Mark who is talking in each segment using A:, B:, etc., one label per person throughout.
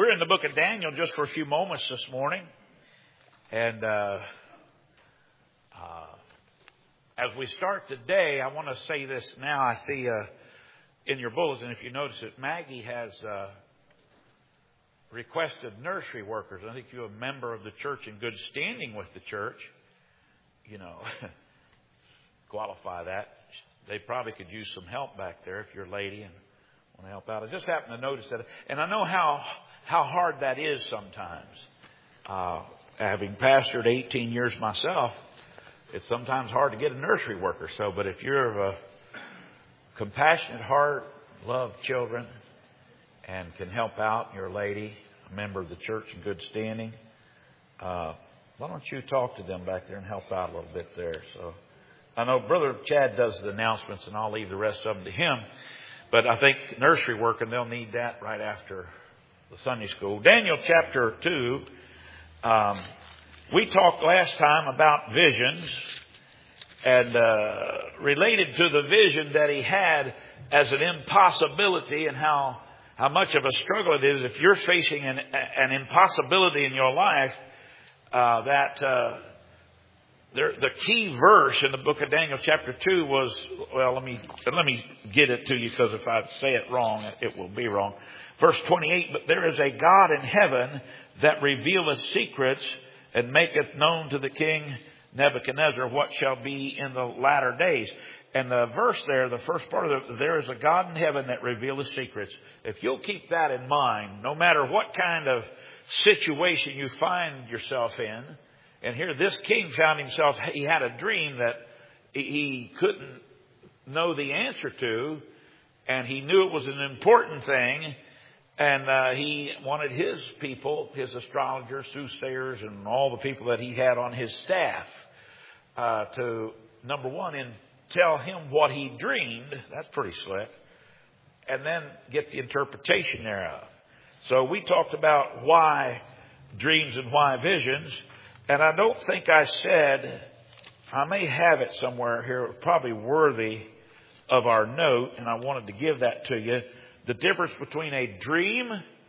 A: We're in the book of Daniel just for a few moments this morning. And as we start today, I want to say this now. I see in your bulletin, if you notice it, Maggie has requested nursery workers. I think you're a member of the church in good standing with the church. You know, qualify that. They probably could use some help back there if you're a lady and want to help out. I just happened to notice that. And I know how hard that is sometimes. Having pastored 18 years myself, it's sometimes hard to get a nursery worker. So, but if you're of a compassionate heart, love children, and can help out, you're a lady, a member of the church in good standing, why don't you talk to them back there and help out a little bit there? So I know Brother Chad does the announcements, and I'll leave the rest of them to him. But I think nursery work, and they'll need that right after the Sunday school. Daniel chapter 2. We talked last time about visions and related to the vision that he had as an impossibility and how much of a struggle it is if you're facing an impossibility in your life. The key verse in the book of Daniel chapter 2 was, well, let me get it to you, because if I say it wrong, it will be wrong. Verse 28, but there is a God in heaven that revealeth secrets and maketh known to the king Nebuchadnezzar what shall be in the latter days. And the verse there, the first part of there is a God in heaven that revealeth secrets. If you'll keep that in mind, no matter what kind of situation you find yourself in, and here this king found himself, he had a dream that he couldn't know the answer to, and he knew it was an important thing, and he wanted his people, his astrologers, soothsayers, and all the people that he had on his staff to, number one, tell him what he dreamed. That's pretty slick. And then get the interpretation thereof. So we talked about why dreams and why visions. And I don't think I said, I may have it somewhere here, probably worthy of our note, and I wanted to give that to you. The difference between a dream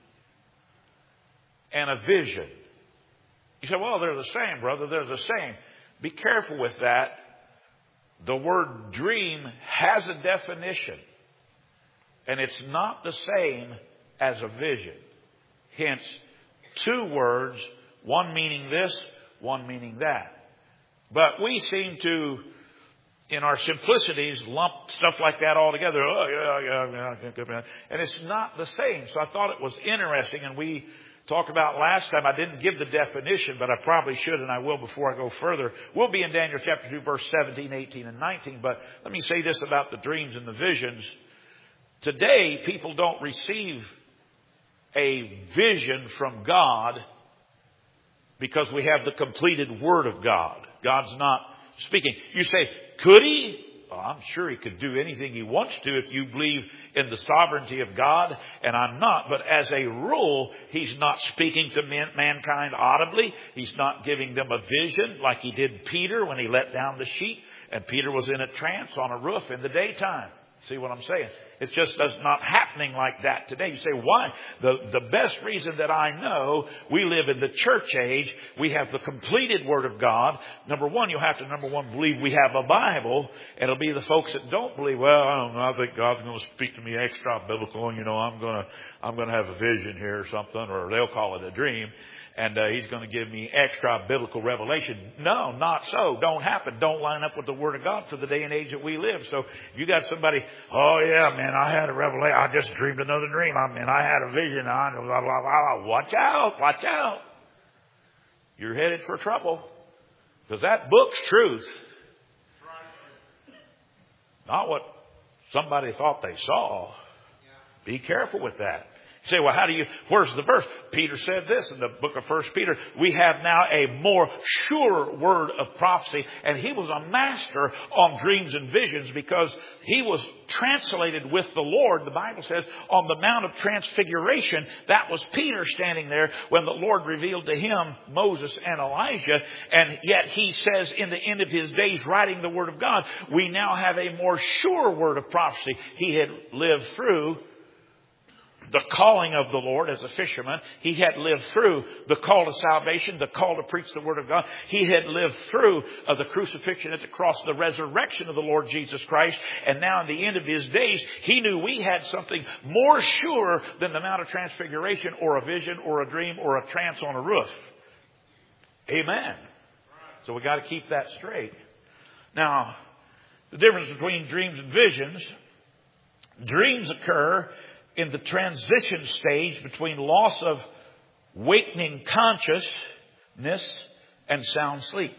A: and a vision. You say, well, they're the same, brother. They're the same. Be careful with that. The word dream has a definition, and it's not the same as a vision. Hence, two words, one meaning this, one meaning that. But we seem to, in our simplicities, lump stuff like that all together. Oh, yeah. And it's not the same. So I thought it was interesting. And we talked about last time, I didn't give the definition, but I probably should, and I will before I go further. We'll be in Daniel chapter 2, verse 17, 18, and 19. But let me say this about the dreams and the visions. Today, people don't receive a vision from God because we have the completed Word of God. God's not speaking. You say, could He? Well, I'm sure He could do anything He wants to if you believe in the sovereignty of God, and I'm not. But as a rule, He's not speaking to mankind audibly. He's not giving them a vision like He did Peter when He let down the sheet, and Peter was in a trance on a roof in the daytime. See what I'm saying? It's just not happening like that today. You say, why? The best reason that I know we live in the church age, we have the completed Word of God. Number one, you have to, believe we have a Bible. And it'll be the folks that don't believe, well, I don't know, I think God's going to speak to me extra biblical, and, I'm going to have a vision here or something, or they'll call it a dream. And He's going to give me extra biblical revelation. No, not so. Don't happen. Don't line up with the Word of God for the day and age that we live. So you got somebody, oh yeah, man, I had a revelation. I just dreamed another dream. I had a vision. Watch out. Watch out. You're headed for trouble. Because that book's truth. Not what somebody thought they saw. Be careful with that. You say, well, where's the verse? Peter said this in the book of 1 Peter. We have now a more sure word of prophecy. And he was a master on dreams and visions because he was translated with the Lord. The Bible says on the Mount of Transfiguration, that was Peter standing there when the Lord revealed to him Moses and Elijah. And yet he says in the end of his days, writing the word of God, we now have a more sure word of prophecy. He had lived through the calling of the Lord as a fisherman. He had lived through the call to salvation, the call to preach the Word of God. He had lived through the crucifixion at the cross, the resurrection of the Lord Jesus Christ. And now in the end of his days, he knew we had something more sure than the Mount of Transfiguration or a vision or a dream or a trance on a roof. Amen. So we got to keep that straight. Now, the difference between dreams and visions. Dreams occur in the transition stage between loss of wakening consciousness and sound sleep.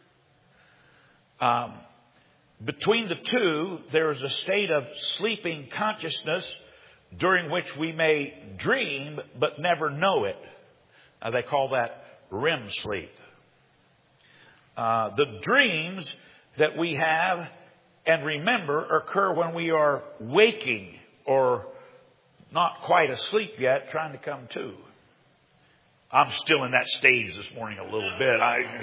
A: Between the two, there is a state of sleeping consciousness during which we may dream but never know it. They call that REM sleep. The dreams that we have and remember occur when we are waking or not quite asleep yet, trying to come to. I'm still in that stage this morning a little bit.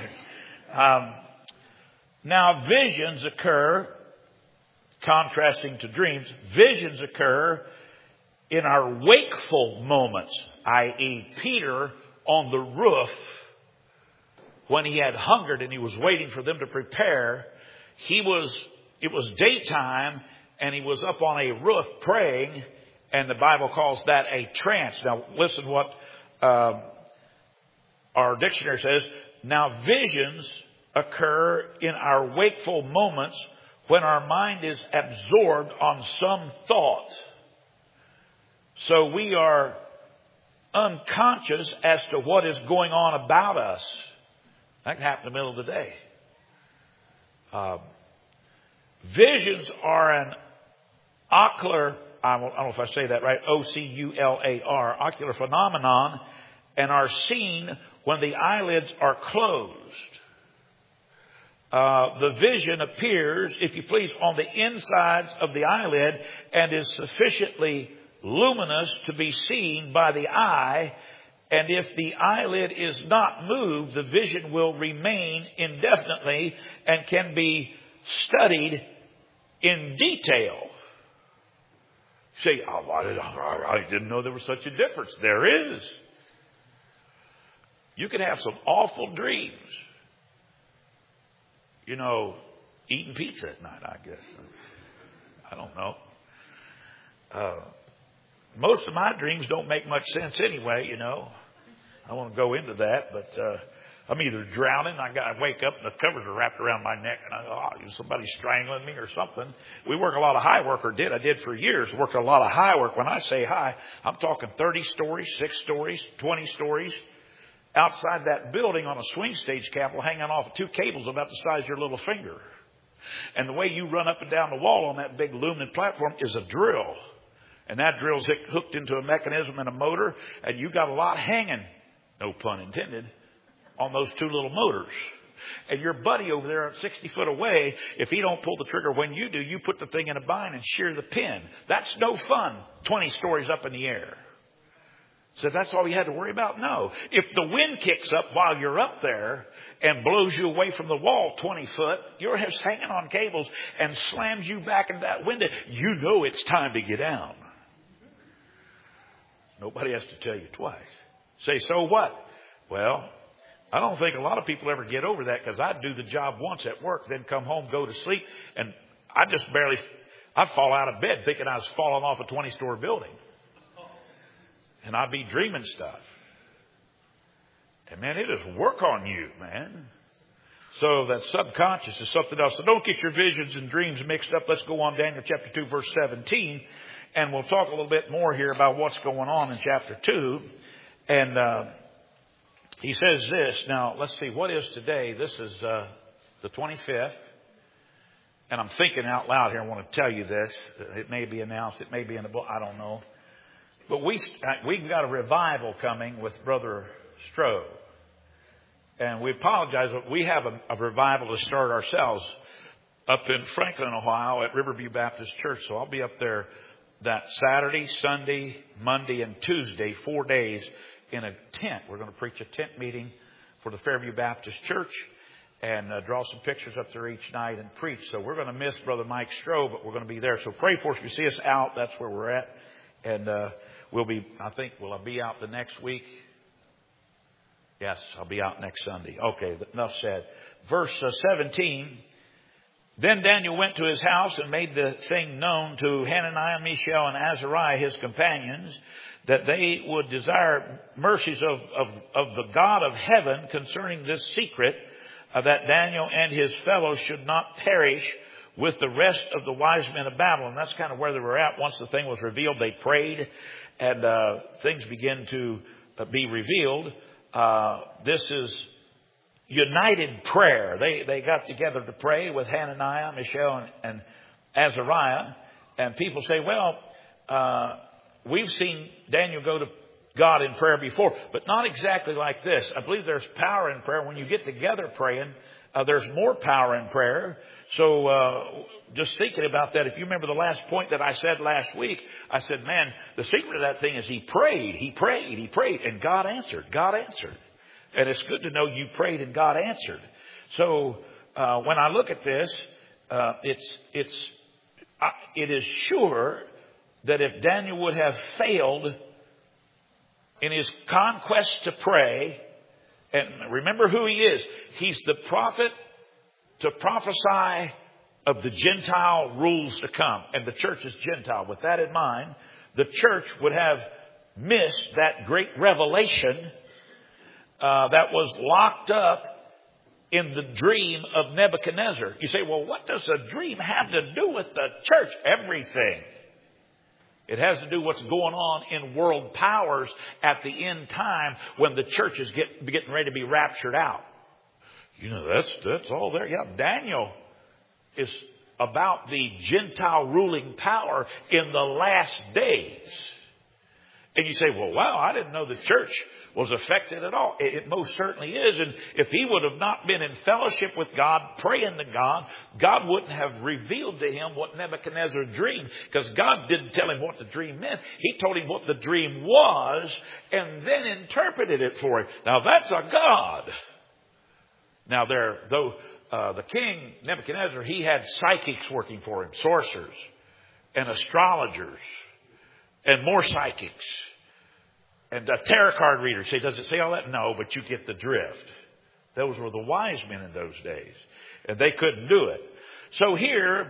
A: Now, visions occur, contrasting to dreams, visions occur in our wakeful moments, i.e. Peter on the roof when he had hungered and he was waiting for them to prepare. It was daytime and he was up on a roof praying, and the Bible calls that a trance. Now listen what our dictionary says. Now visions occur in our wakeful moments when our mind is absorbed on some thought. So we are unconscious as to what is going on about us. That can happen in the middle of the day. Visions are an ocular, I don't know if I say that right, O-C-U-L-A-R, ocular phenomenon, and are seen when the eyelids are closed. The vision appears, if you please, on the insides of the eyelid and is sufficiently luminous to be seen by the eye. And if the eyelid is not moved, the vision will remain indefinitely and can be studied in detail. You say, oh, I didn't know there was such a difference. There is. You can have some awful dreams. You know, eating pizza at night, I guess. I don't know. Most of my dreams don't make much sense anyway, you know. I won't go into that, but I'm either drowning, I wake up and the covers are wrapped around my neck, and I go, somebody's strangling me or something. We work a lot of high work, or I did for years, work a lot of high work. When I say high, I'm talking 30 stories, 6 stories, 20 stories. Outside that building on a swing stage capital hanging off of 2 cables about the size of your little finger. And the way you run up and down the wall on that big aluminum platform is a drill. And that drill's hooked into a mechanism and a motor, and you got a lot hanging, no pun intended, on those 2 little motors. And your buddy over there 60 foot away, if he don't pull the trigger when you do, you put the thing in a bind and shear the pin. That's no fun 20 stories up in the air. So that's all you had to worry about? No. If the wind kicks up while you're up there and blows you away from the wall 20 foot, you're just hanging on cables and slams you back into that window, you know it's time to get down. Nobody has to tell you twice. Say, so what? Well, I don't think a lot of people ever get over that, because I'd do the job once at work, then come home, go to sleep, and I'd fall out of bed thinking I was falling off a 20-story building. And I'd be dreaming stuff. And man, it is work on you, man. So that subconscious is something else. So don't get your visions and dreams mixed up. Let's go on Daniel chapter 2, verse 17. And we'll talk a little bit more here about what's going on in chapter 2. And he says this. Now, let's see. What is today? This is the 25th. And I'm thinking out loud here. I want to tell you this. It may be announced. It may be in the book. I don't know. But we've got a revival coming with Brother Stroh. And we apologize, but we have a revival to start ourselves up in Franklin, Ohio at Riverview Baptist Church. So I'll be up there that Saturday, Sunday, Monday, and Tuesday, 4 days in a tent. We're going to preach a tent meeting for the Fairview Baptist Church and draw some pictures up there each night and preach. So we're going to miss Brother Mike Stroh, but we're going to be there. So pray for us. If you see us out, that's where we're at. And will I be out the next week? Yes, I'll be out next Sunday. Okay, enough said. Verse 17. Then Daniel went to his house and made the thing known to Hananiah, Mishael, and Azariah, his companions, that they would desire mercies of the God of heaven concerning this secret, that Daniel and his fellows should not perish with the rest of the wise men of Babylon. That's kind of where they were at. Once the thing was revealed, they prayed, and things began to be revealed. This is united prayer. They got together to pray with Hananiah, Mishael, and Azariah. And people say, well, we've seen Daniel go to God in prayer before, but not exactly like this. I believe there's power in prayer. When you get together praying, there's more power in prayer. So just thinking about that, if you remember the last point that I said last week, I said, man, the secret of that thing is he prayed, and God answered. God answered. And it's good to know you prayed and God answered. So when I look at this, it is sure that if Daniel would have failed in his conquest to pray, and remember who he is. He's the prophet to prophesy of the Gentile rules to come. And the church is Gentile. With that in mind, the church would have missed that great revelation that was locked up in the dream of Nebuchadnezzar. You say, well, what does a dream have to do with the church? Everything. It has to do with what's going on in world powers at the end time when the church is getting ready to be raptured out. You know, that's all there. Yeah, Daniel is about the Gentile ruling power in the last days. And you say, well, wow, I didn't know the church was affected at all. It most certainly is. And if he would have not been in fellowship with God, praying to God, God wouldn't have revealed to him what Nebuchadnezzar dreamed, because God didn't tell him what the dream meant. He told him what the dream was and then interpreted it for him. Now that's a God. Now the king, Nebuchadnezzar, he had psychics working for him, sorcerers and astrologers and more psychics. And a tarot card reader. Say, does it say all that? No, but you get the drift. Those were the wise men in those days. And they couldn't do it. So here,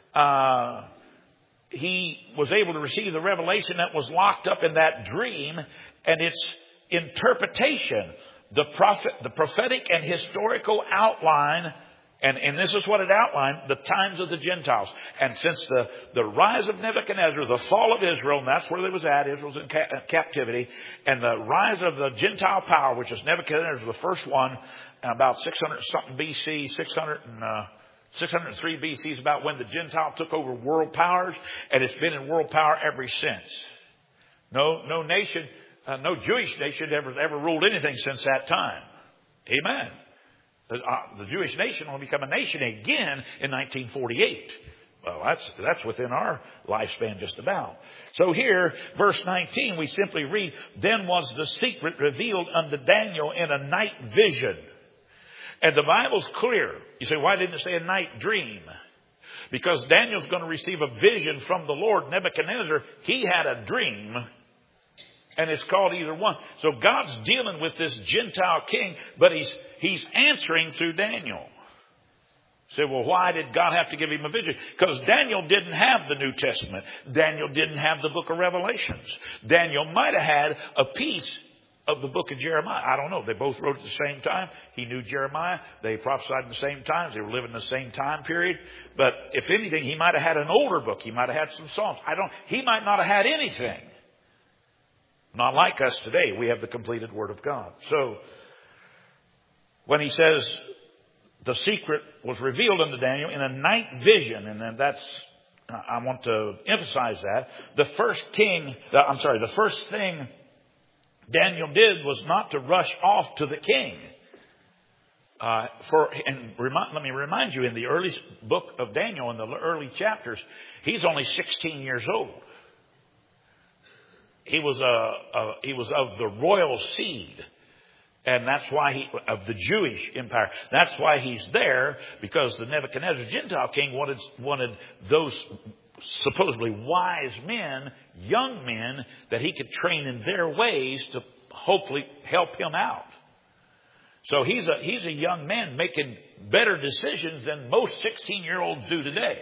A: he was able to receive the revelation that was locked up in that dream and its interpretation. The prophetic and historical outline. And this is what it outlined, the times of the Gentiles. And since the rise of Nebuchadnezzar, the fall of Israel, and that's where they was at, Israel's in captivity, and the rise of the Gentile power, which is Nebuchadnezzar, the first one, about 600-something BC, 603 BC is about when the Gentile took over world powers, and it's been in world power ever since. No nation, no Jewish nation ever ruled anything since that time. Amen. The Jewish nation will become a nation again in 1948. Well, that's within our lifespan just about. So here, verse 19, we simply read, then was the secret revealed unto Daniel in a night vision. And the Bible's clear. You say, why didn't it say a night dream? Because Daniel's going to receive a vision from the Lord. Nebuchadnezzar, he had a dream. And it's called either one. So God's dealing with this Gentile king, but he's answering through Daniel. Say, well, why did God have to give him a vision? Because Daniel didn't have the New Testament. Daniel didn't have the book of Revelations. Daniel might have had a piece of the book of Jeremiah. I don't know. They both wrote at the same time. He knew Jeremiah. They prophesied in the same times. They were living in the same time period. But if anything, he might have had an older book. He might have had some Psalms. He might not have had anything. Not like us today. We have the completed Word of God. So, when he says the secret was revealed unto Daniel in a night vision, and then I want to emphasize that. The first thing Daniel did was not to rush off to the king. Let me remind you, in the early book of Daniel, in the early chapters, he's only 16 years old. He was of the royal seed, and that's why of the Jewish empire. That's why he's there, because the Nebuchadnezzar Gentile king wanted those supposedly wise men, young men, that he could train in their ways to hopefully help him out. So he's a young man making better decisions than most 16-year-olds do today.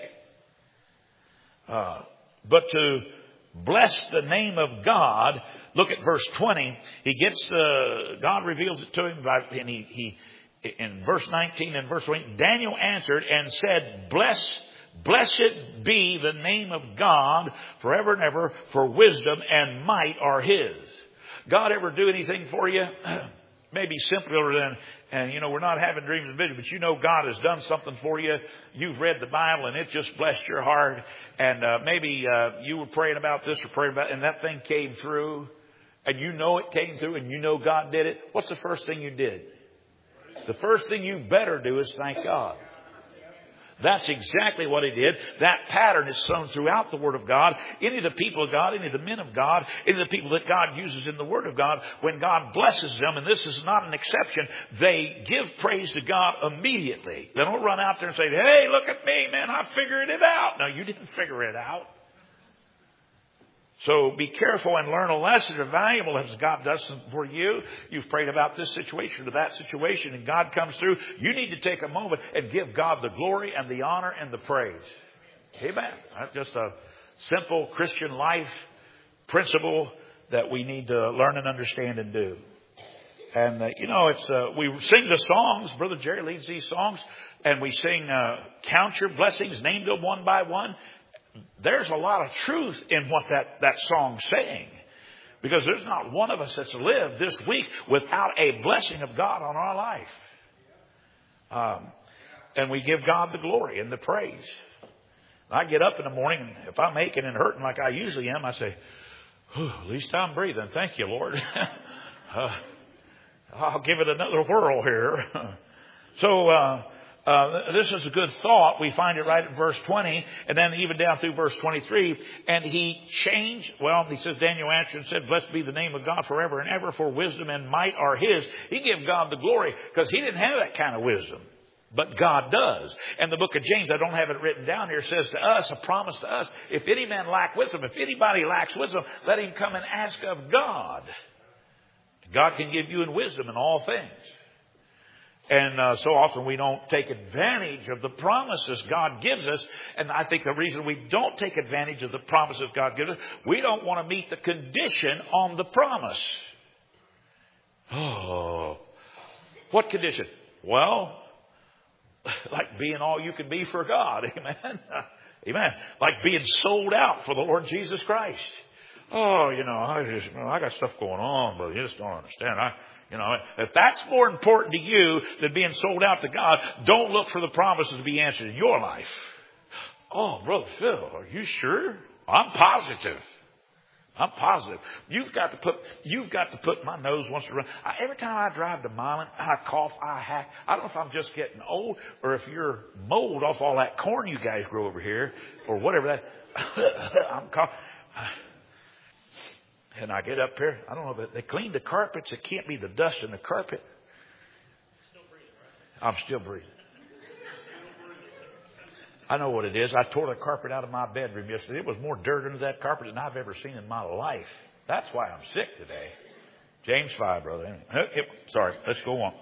A: But to bless the name of God, look at verse 20. God reveals it to him, and he in verse 19 and verse 20, Daniel answered and said, Blessed be the name of God forever and ever, for wisdom and might are His. God ever do anything for you? Maybe simpler than, and we're not having dreams and visions, but God has done something for you. You've read the Bible and it just blessed your heart. And maybe you were praying about this or praying about, and that thing came through. And it came through, and God did it. What's the first thing you did? The first thing you better do is thank God. That's exactly what he did. That pattern is sown throughout the Word of God. Any of the people of God, any of the men of God, any of the people that God uses in the Word of God, when God blesses them, and this is not an exception, they give praise to God immediately. They don't run out there and say, hey, look at me, man, I figured it out. No, you didn't figure it out. So be careful and learn a lesson. It's valuable as God does something for you. You've prayed about this situation or that situation, and God comes through. You need to take a moment and give God the glory and the honor and the praise. Amen. That's just a simple Christian life principle that we need to learn and understand and do. And, we sing the songs. Brother Jerry leads these songs. And we sing, count your blessings, name them one by one. There's a lot of truth in what that song's saying. Because there's not one of us that's lived this week without a blessing of God on our life. And we give God the glory and the praise. I get up in the morning, and if I'm aching and hurting like I usually am, I say, at least I'm breathing. Thank you, Lord. I'll give it another whirl here. This is a good thought. We find it right at verse 20 and then even down through verse 23. And he says, Daniel answered and said, blessed be the name of God forever and ever, for wisdom and might are His. He gave God the glory because he didn't have that kind of wisdom. But God does. And the book of James, I don't have it written down here, says to us, a promise to us, if any man lack wisdom, if anybody lacks wisdom, let him come and ask of God. God can give you in wisdom in all things. And so often we don't take advantage of the promises God gives us. And I think the reason we don't take advantage of the promises God gives us, we don't want to meet the condition on the promise. Oh, what condition? Well, like being all you can be for God. Amen. Amen. Like being sold out for the Lord Jesus Christ. Oh, I got stuff going on, brother. You just don't understand. If that's more important to you than being sold out to God, don't look for the promises to be answered in your life. Oh, Brother Phil, are you sure? I'm positive. You've got to put my nose once around. Every time I drive to Milan, I cough, I hack. I don't know if I'm just getting old or if you're mold off all that corn you guys grow over here or whatever that. I'm coughing. And I get up here. I don't know, but they clean the carpets. It can't be the dust in the carpet. Still breathing, right? I'm still breathing. I know what it is. I tore the carpet out of my bedroom yesterday. It was more dirt under that carpet than I've ever seen in my life. That's why I'm sick today. James 5, brother. Sorry, let's go on.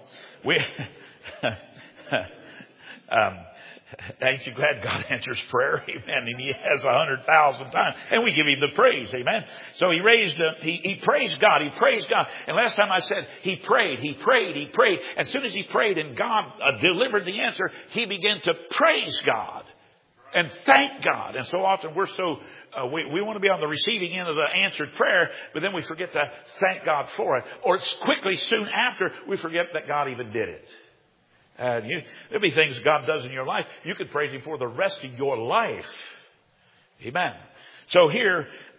A: Ain't you glad God answers prayer? Amen. And He has 100,000 times. And we give Him the praise. Amen. So he praised God. He praised God. And last time I said he prayed. As soon as he prayed and God delivered the answer, he began to praise God and thank God. And so often we're we want to be on the receiving end of the answered prayer, but then we forget to thank God for it. Or it's quickly soon after we forget that God even did it. And there'll be things God does in your life you could praise Him for the rest of your life. Amen. So here,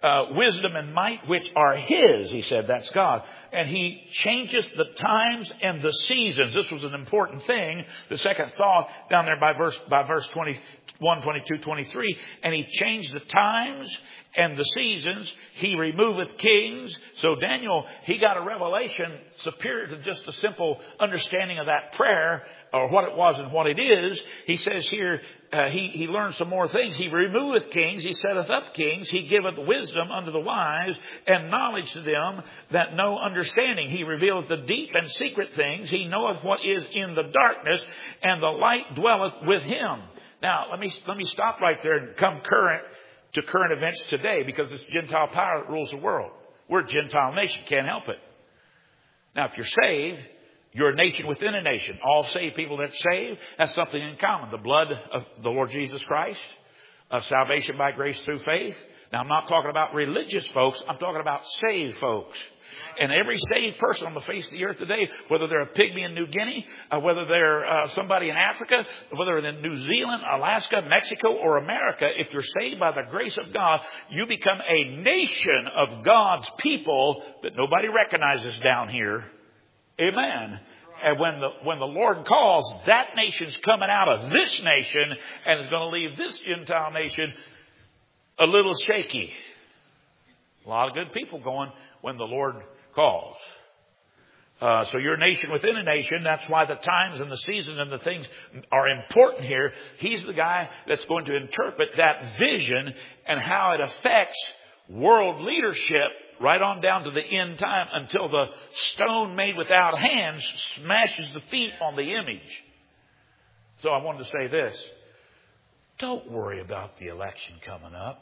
A: wisdom and might which are His. He said, that's God. And He changes the times and the seasons. This was an important thing. The second thought down there by verse 21, 22, 23. And He changed the times and the seasons. He removeth kings. So Daniel, he got a revelation superior to just a simple understanding of that prayer, or what it was and what it is. He says here, he learned some more things. He removeth kings, He setteth up kings, He giveth wisdom unto the wise, and knowledge to them that know understanding. He revealeth the deep and secret things. He knoweth what is in the darkness, and the light dwelleth with Him. Now, let me stop right there and come to current events today, because it's Gentile power that rules the world. We're a Gentile nation, can't help it. Now, if you're saved, you're a nation within a nation. All saved people that saved have something in common. The blood of the Lord Jesus Christ, of salvation by grace through faith. Now, I'm not talking about religious folks. I'm talking about saved folks. And every saved person on the face of the earth today, whether they're a pygmy in New Guinea, whether they're somebody in Africa, whether they're in New Zealand, Alaska, Mexico, or America, if you're saved by the grace of God, you become a nation of God's people that nobody recognizes down here. Amen. And when the Lord calls, that nation's coming out of this nation and is going to leave this Gentile nation a little shaky. A lot of good people going when the Lord calls. So you're a nation within a nation. That's why the times and the seasons and the things are important here. He's the guy that's going to interpret that vision and how it affects world leadership right on down to the end time, until the stone made without hands smashes the feet on the image. So I wanted to say this. Don't worry about the election coming up.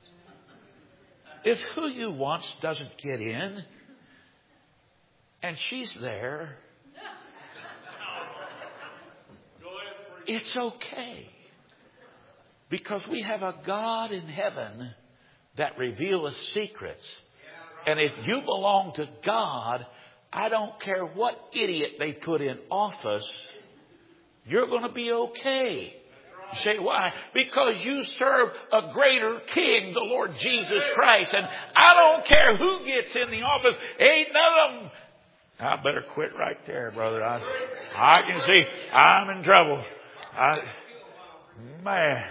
A: If who you want doesn't get in, and she's there, it's okay. Because we have a God in heaven that revealeth secrets. And if you belong to God, I don't care what idiot they put in office, you're going to be okay. You say, why? Because you serve a greater king, the Lord Jesus Christ. And I don't care who gets in the office. Ain't none of them. I better quit right there, brother. I can see I'm in trouble. Man.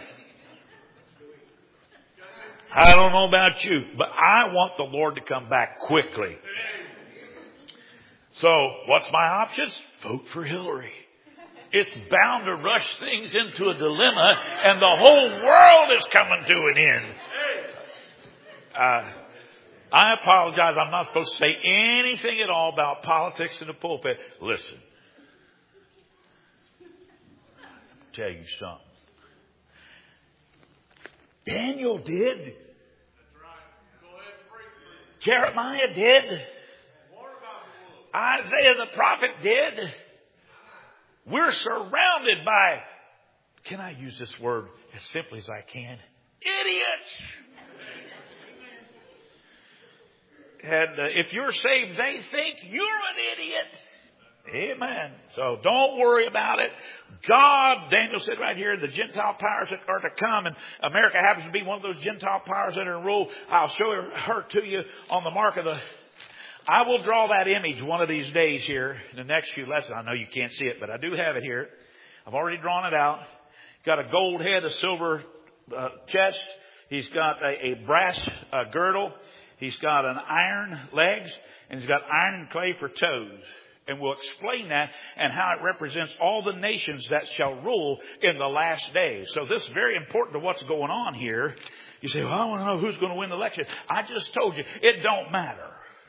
A: I don't know about you, but I want the Lord to come back quickly. So, what's my options? Vote for Hillary. It's bound to rush things into a dilemma, and the whole world is coming to an end. I apologize. I'm not supposed to say anything at all about politics in the pulpit. Listen. I'll tell you something. Daniel did. Jeremiah did. Isaiah the prophet did. We're surrounded by, can I use this word as simply as I can? Idiots. And if you're saved, they think you're an idiot. Amen. So don't worry about it. God, Daniel said right here, the Gentile powers that are to come, and America happens to be one of those Gentile powers that are in rule. I'll show her to you on the mark of the... I will draw that image one of these days here in the next few lessons. I know you can't see it, but I do have it here. I've already drawn it out. Got a gold head, a silver chest. He's got a brass girdle. He's got an iron legs, and he's got iron and clay for toes. And we'll explain that and how it represents all the nations that shall rule in the last days. So this is very important to what's going on here. You say, well, I want to know who's going to win the election. I just told you, it don't matter.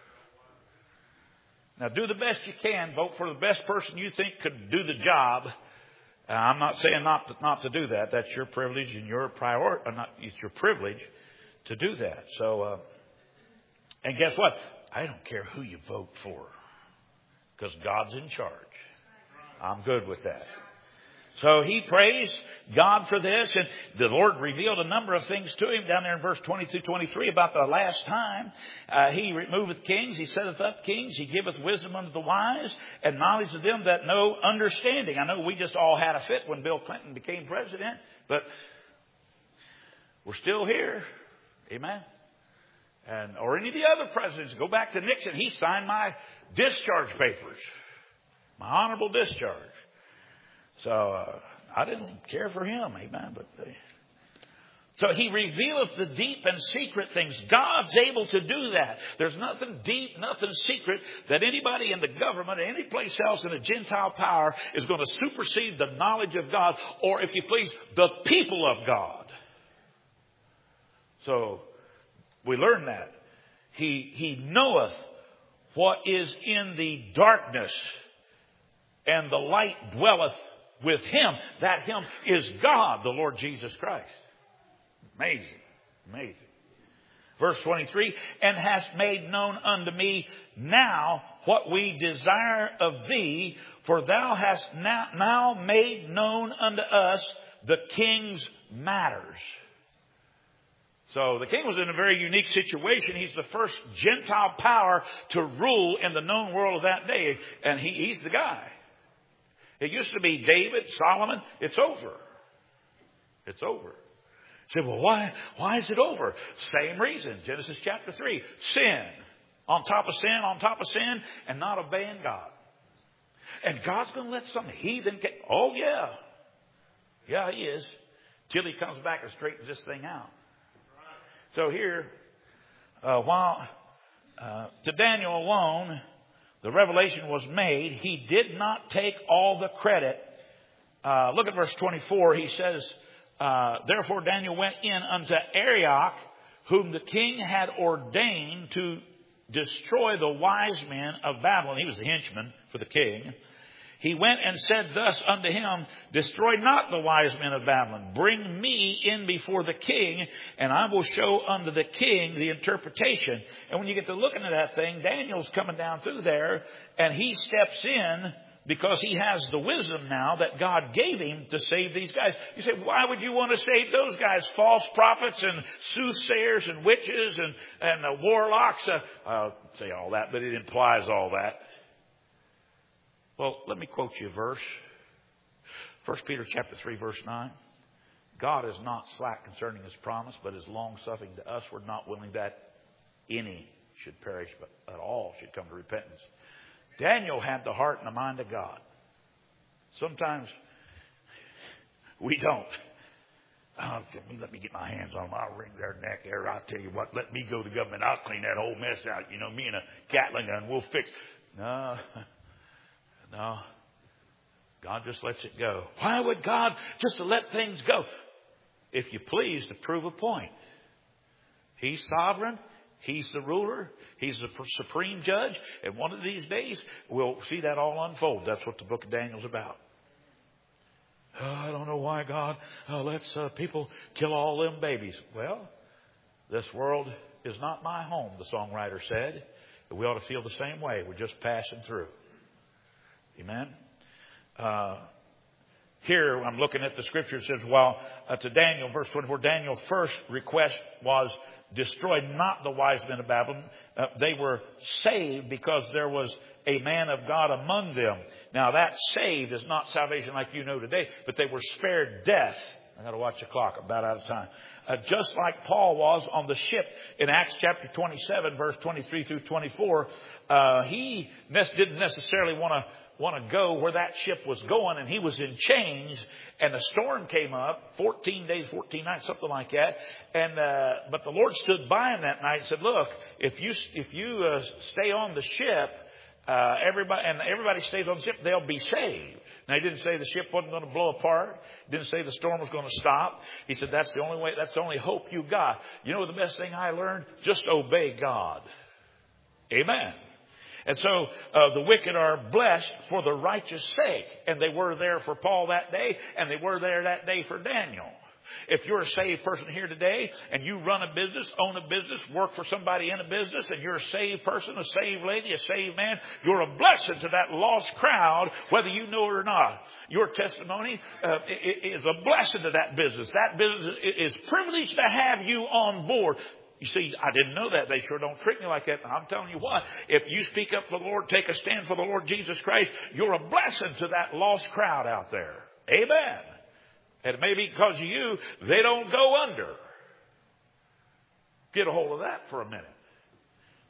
A: Now do the best you can. Vote for the best person you think could do the job. I'm not saying not to do that. That's your privilege and your priority. It's your privilege to do that. So, and guess what? I don't care who you vote for, because God's in charge. I'm good with that. So he praised God for this, and the Lord revealed a number of things to him down there in verse 20 through 23 about the last time. He removeth kings, he setteth up kings, he giveth wisdom unto the wise, and knowledge to them that know understanding. I know we just all had a fit when Bill Clinton became president, but we're still here. Amen. or any of the other presidents. Go back to Nixon. He signed my discharge papers, my honorable discharge. So I didn't care for him, amen. So he revealeth the deep and secret things. God's able to do that. There's nothing deep, nothing secret that anybody in the government or any place else in a Gentile power is going to supersede the knowledge of God, or, if you please, the people of God. So we learn that. He knoweth what is in the darkness, and the light dwelleth with him. That him is God, the Lord Jesus Christ. Amazing. Amazing. Verse 23, and hast made known unto me now what we desire of thee, for thou hast now made known unto us the king's matters. So the king was in a very unique situation. He's the first Gentile power to rule in the known world of that day. And he's the guy. It used to be David, Solomon. It's over. It's over. You say, well, why is it over? Same reason. Genesis chapter 3. Sin. On top of sin, on top of sin, and not obeying God. And God's going to let some heathen get... Oh, yeah. Yeah, he is. Till he comes back and straightens this thing out. So here, while to Daniel alone, the revelation was made, he did not take all the credit. Look at verse 24. He says, therefore Daniel went in unto Arioch, whom the king had ordained to destroy the wise men of Babylon. He was the henchman for the king. He went and said thus unto him, destroy not the wise men of Babylon. Bring me in before the king, and I will show unto the king the interpretation. And when you get to looking at that thing, Daniel's coming down through there, and he steps in because he has the wisdom now that God gave him to save these guys. You say, why would you want to save those guys? False prophets and soothsayers and witches and warlocks. I'll say all that, but it implies all that. Well, let me quote you a verse. 1 Peter chapter 3, verse 9. God is not slack concerning his promise, but is long-suffering to us. We're not willing that any should perish, but that all should come to repentance. Daniel had the heart and the mind of God. Sometimes we don't. Oh, let me get my hands on them. I'll wring their neck there. I'll tell you what, let me go to government. I'll clean that whole mess out. You know, me and a Gatling gun, we'll fix. No. God just lets it go. Why would God just to let things go? If you please, to prove a point. He's sovereign. He's the ruler. He's the supreme judge. And one of these days, we'll see that all unfold. That's what the book of Daniel's about. Oh, I don't know why God lets people kill all them babies. Well, this world is not my home, the songwriter said. We ought to feel the same way. We're just passing through. Amen. Here I'm looking at the scripture. It says, well, to Daniel, verse 24, Daniel's first request was destroy not the wise men of Babylon. They were saved because there was a man of God among them. Now that saved is not salvation like you know today, but they were spared death. I got to watch the clock. I'm about out of time. Just like Paul was on the ship in Acts chapter 27, verse 23 through 24, he didn't necessarily want to go where that ship was going, and he was in chains, and a storm came up, 14 days, 14 nights, something like that. And but the Lord stood by him that night and said, look, if you stay on the ship, everybody stays on the ship, they'll be saved. Now, he didn't say the ship wasn't going to blow apart. He didn't say the storm was going to stop. He said that's the only way, that's the only hope you got. You know the best thing I learned? Just obey God. Amen. And so the wicked are blessed for the righteous sake. And they were there for Paul that day, and they were there that day for Daniel. If you're a saved person here today and you run a business, own a business, work for somebody in a business, and you're a saved person, a saved lady, a saved man, you're a blessing to that lost crowd, whether you know it or not. Your testimony is a blessing to that business. That business is privileged to have you on board. You see, I didn't know that. They sure don't treat me like that. And I'm telling you what, if you speak up for the Lord, take a stand for the Lord Jesus Christ, you're a blessing to that lost crowd out there. Amen. And maybe because of you, they don't go under. Get a hold of that for a minute.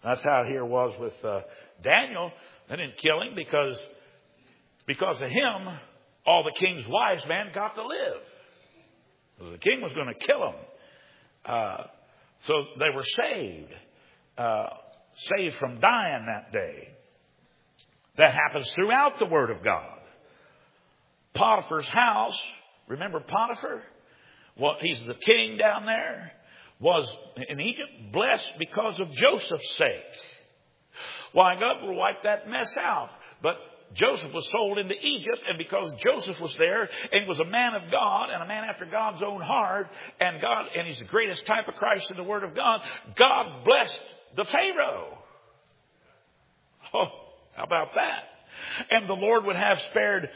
A: That's how it here was with Daniel. They didn't kill him because of him, all the king's wise men got to live. Because the king was going to kill him. So they were saved. Saved from dying that day. That happens throughout the Word of God. Potiphar's house, remember Potiphar? Well, he's the king down there. Was in Egypt blessed because of Joseph's sake. Why, God will wipe that mess out. But Joseph was sold into Egypt, and because Joseph was there and was a man of God and a man after God's own heart, and he's the greatest type of Christ in the Word of God, God blessed the Pharaoh. Oh, how about that? And the Lord would have spared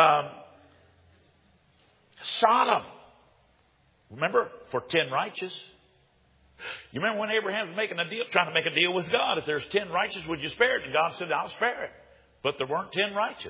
A: Sodom. Remember, for 10 righteous. You remember when Abraham was trying to make a deal with God? If there's 10 righteous, would you spare it? And God said, I'll spare it. But there weren't 10 righteous.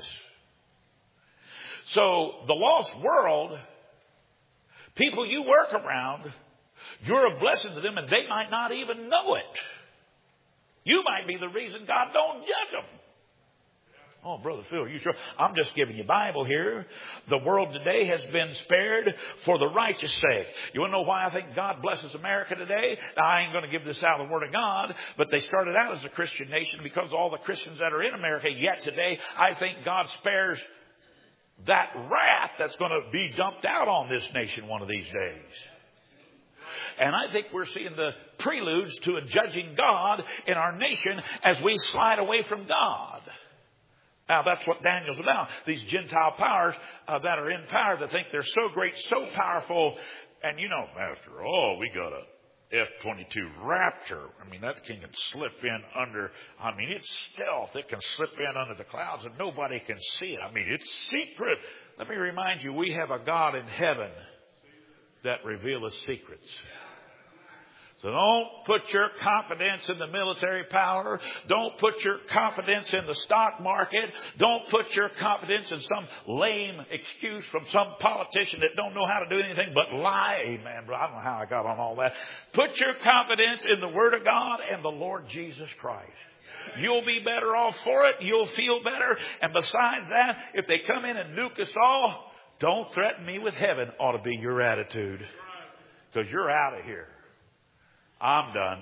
A: So the lost world, people you work around, you're a blessing to them and they might not even know it. You might be the reason God don't judge them. Oh, Brother Phil, are you sure? I'm just giving you Bible here. The world today has been spared for the righteous sake. You want to know why I think God blesses America today? Now, I ain't going to give this out of the Word of God, but they started out as a Christian nation because of all the Christians that are in America. Yet today, I think God spares that wrath that's going to be dumped out on this nation one of these days. And I think we're seeing the preludes to a judging God in our nation as we slide away from God. Now, that's what Daniel's about. These Gentile powers that are in power that think they're so great, so powerful. And, you know, after all, we got a F-22 Raptor. I mean, that thing can slip in under, it's stealth. It can slip in under the clouds and nobody can see it. It's secret. Let me remind you, we have a God in heaven that revealeth secrets. So don't put your confidence in the military power. Don't put your confidence in the stock market. Don't put your confidence in some lame excuse from some politician that don't know how to do anything but lie. Amen, bro. I don't know how I got on all that. Put your confidence in the Word of God and the Lord Jesus Christ. You'll be better off for it. You'll feel better. And besides that, if they come in and nuke us all, don't threaten me with heaven ought to be your attitude. Because you're out of here. I'm done.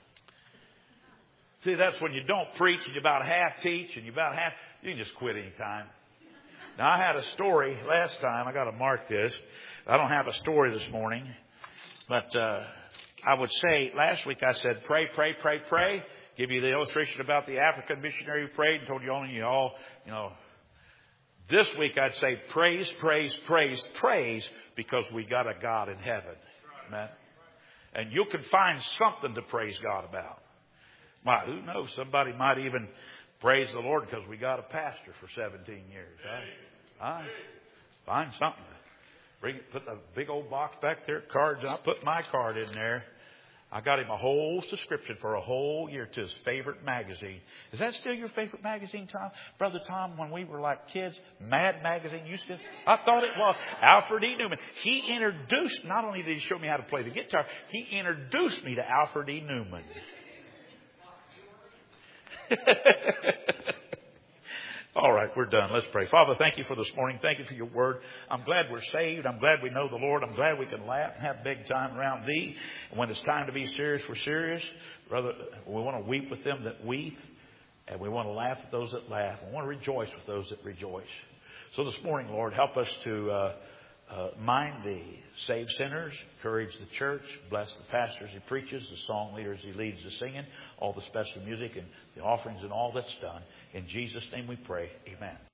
A: See, that's when you don't preach and you about half teach and you can just quit anytime. Now, I had a story last time. I got to mark this. I don't have a story this morning. But I would say, last week I said, pray, pray, pray, pray. Give you the illustration about the African missionary who prayed and told you all. This week I'd say praise, praise, praise, praise, because we got a God in heaven. Amen. And you can find something to praise God about. Why, who knows? Somebody might even praise the Lord because we got a pastor for 17 years. Right? Find something. Put a big old box back there, cards. I put my card in there. I got him a whole subscription for a whole year to his favorite magazine. Is that still your favorite magazine, Tom? Brother Tom, when we were like kids, Mad Magazine used to... I thought it was Alfred E. Newman. He introduced... Not only did he show me how to play the guitar, he introduced me to Alfred E. Newman. All right, we're done. Let's pray. Father, thank you for this morning. Thank you for your word. I'm glad we're saved. I'm glad we know the Lord. I'm glad we can laugh and have big time around thee. And when it's time to be serious, we're serious. Brother, we want to weep with them that weep. And we want to laugh with those that laugh. We want to rejoice with those that rejoice. So this morning, Lord, help us to mind thee. Save sinners. Encourage the church. Bless the pastor as he preaches. The song leaders he leads the singing. All the special music and the offerings and all that's done. In Jesus' name we pray. Amen.